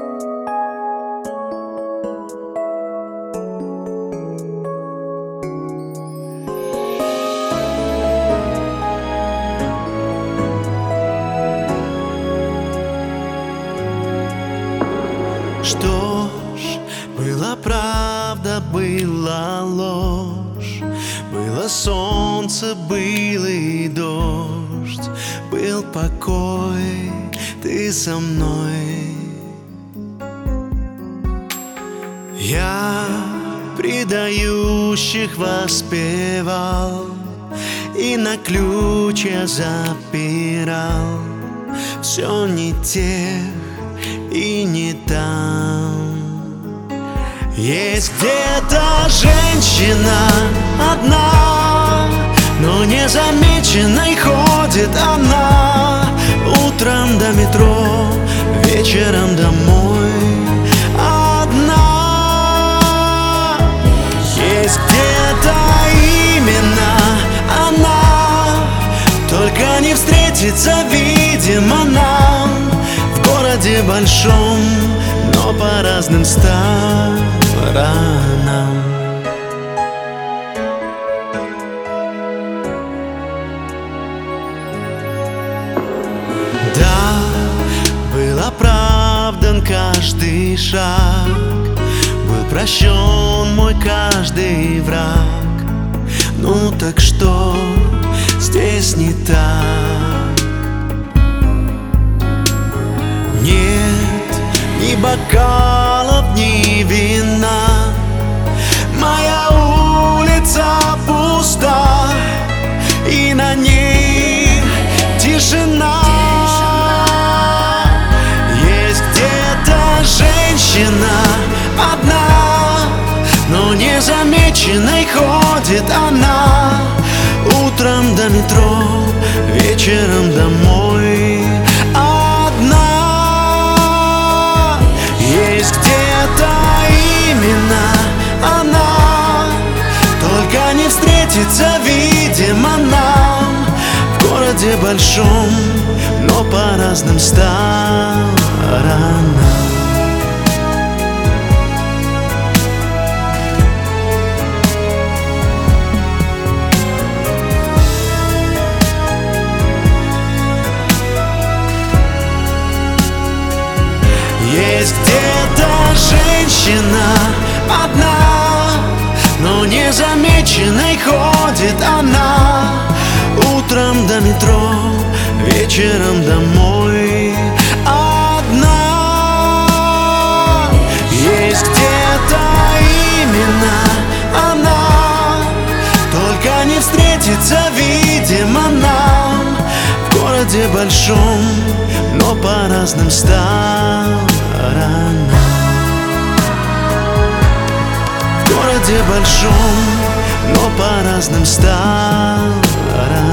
Что ж, была правда, была ложь, было солнце, был и дождь, был покой, ты со мной. Я предающих воспевал и на ключ я запирал. Все не тех и не там. Есть где-то женщина одна, но незамеченной ходит она. Утром до метро, вечером домой одна. Есть где-то именно она, только не встретится, видимо, нам в городе большом, но по разным сторонам. Да, был оправдан каждый шаг, был прощен мой каждый враг. Ну так что здесь не так? Нет ни бокалов, ни вина, моя улица пуста, и на ней тишина. Есть где-то женщина одна, но незамеченной ходит она. Утром до метро, вечером домой одна. Есть где-то именно она, только не встретится, видимо, нам в городе большом, но по разным сторонам. Есть где-то женщина одна, но незамеченной ходит она. Утром до метро, вечером домой одна. Есть где-то именно она, только не встретится, видимо, нам в городе большом, но по разным сторонам. В городе большом, но по разным сторонам.